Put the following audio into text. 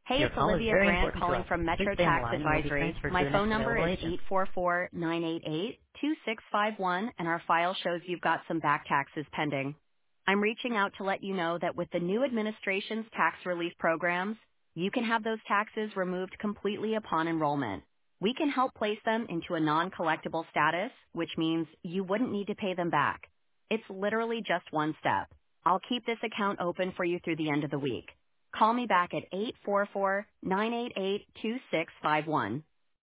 Hey, Your it's call is Olivia very Grant important to calling us. from Please Metro stay on the Tax line and you'll be Advisory. transferred to My the next phone number available is agent. 844-988-2651, and our file shows you've got some back taxes pending. I'm reaching out to let you know that with the new administration's tax relief programs, you can have those taxes removed completely upon enrollment. We can help place them into a non-collectible status, which means you wouldn't need to pay them back. It's literally just one step. I'll keep this account open for you through the end of the week. Call me back at 844-988-2651.